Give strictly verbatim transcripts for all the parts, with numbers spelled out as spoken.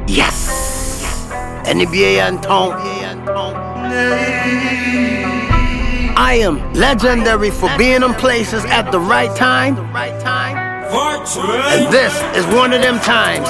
Yes. N B A and Tom. I am legendary for being in places at the right time. And this is one of them times.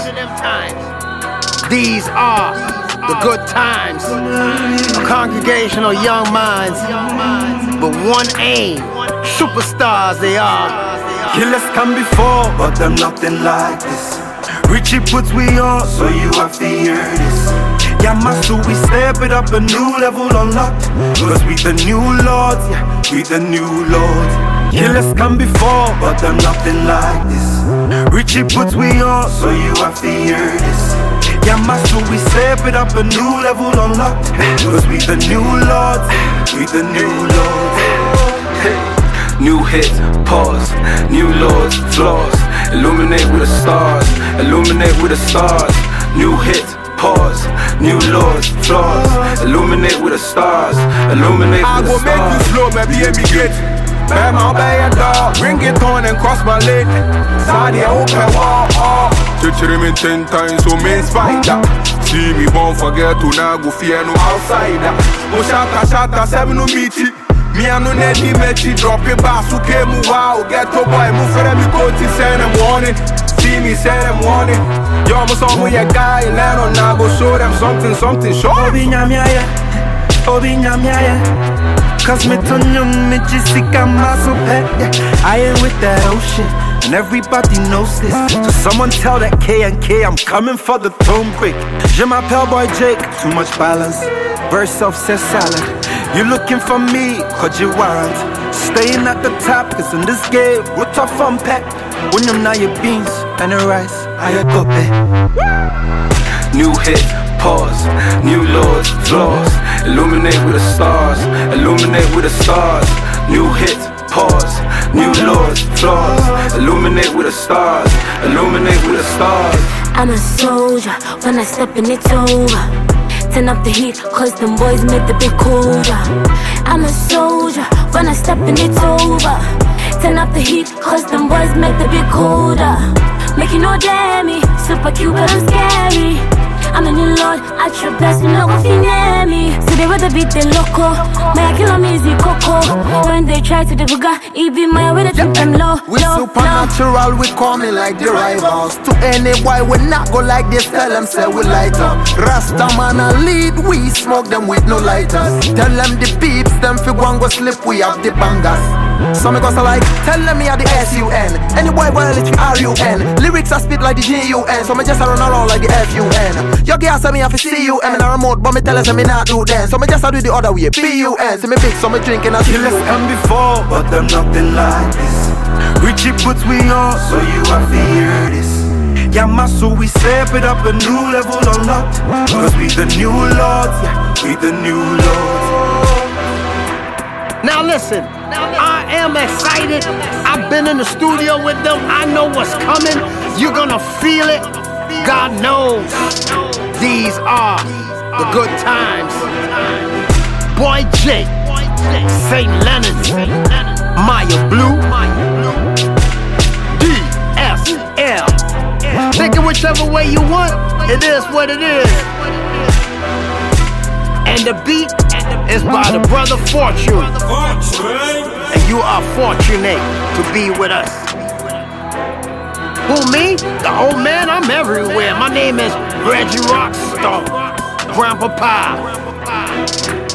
These are the good times. A congregation of young minds, but one aim. Superstars they are. Killers come before, but them nothing like this. Richie puts we on, so you have to hear this. Yamasu, we step it up a new level unlocked. Cause we the new lords, yeah, we the new lords. Killers come before, but them nothing like this. Richie puts we on, so you have to hear this. Yamasu, we step it up a new level unlocked. Cause we the new lords, we the new lords. New hits, pause, new lords, flaws. Illuminate with the stars, illuminate with the stars. New hits, pause, new lords, flaws. Illuminate with the stars, illuminate with the stars. I go make you slow, maybe emigrate. Bear my bay and dog, bring it on and cross my lane. Sadi open wall, oh. Chichiri me ten times, so main spider. See me won't forget to now go fear no outsider. Oh shata shata, seven no meet it. Me and no Neddy Mechi, drop it back, so came wow, get to boy, move for them, go to send them warning. See me, send them warning. Yo, I'm some way a guy, land on now, go show them something, something, show Obi Nyamia, Obi Nyamia. Cause me to you, me just sick of my so pet. I ain't with that ocean, and everybody knows this. So someone tell that K and K, I'm coming for the throne quick. Je m'appelle Boy Jake, too much balance. Verse of says salad. You looking for me, cause you want. Staying at the top, cause in this game, we're tough on pack. When you know your beans and the rice, I go pay. New hit, pause, new lords, flaws. Illuminate with the stars, illuminate with the stars. New hit, pause, new lords, flaws. Illuminate with the stars, illuminate with the stars. I'm a soldier, when I step in it's over. Turn up the heat, cause them boys make the bit colder. I'm a soldier, when I step in it's over. Turn up the heat, cause them boys make the bit colder. Make you know dare me, super cute but I'm scary. I'm a new lord, I trip best to know if you near me. So they rather beat the loco, my killer music coco. When they try to debuga, it be my way to keep them low. We supernatural, we coming like the rivals. To any boy, we not go like this, tell them say we light up. Rasta man a lead, we smoke them with no lighters. Tell them the peeps, them fi one go slip, we have the bangers. So me goes like, tell them me are the S U N. Any boy will let you R U N. Lyrics I spit like the G U N. So me just run around like the F U N. Your girl say me have to C U M in a remote, but me tell her say me not do then. So me just do the other way, B U N. So me big, so me drinking a Killers come before, but them nothing like this. Richie puts we on, so you have to hear this. Yamasu, we step it up a new level unlocked. Cause we the new lords, yeah, we the new lords. Now listen, I am excited. I've been in the studio with them. I know what's coming. You're gonna feel it. God knows. These are the good times. Boy Jake, Saint Leonard, Maya Blue, D S L. Take it whichever way you want. It is what it is. And the beat is by the brother Fortune. And you are fortunate to be with us. Who, me? The old man? I'm everywhere. My name is Reggie Rockstar, Grandpa Pie.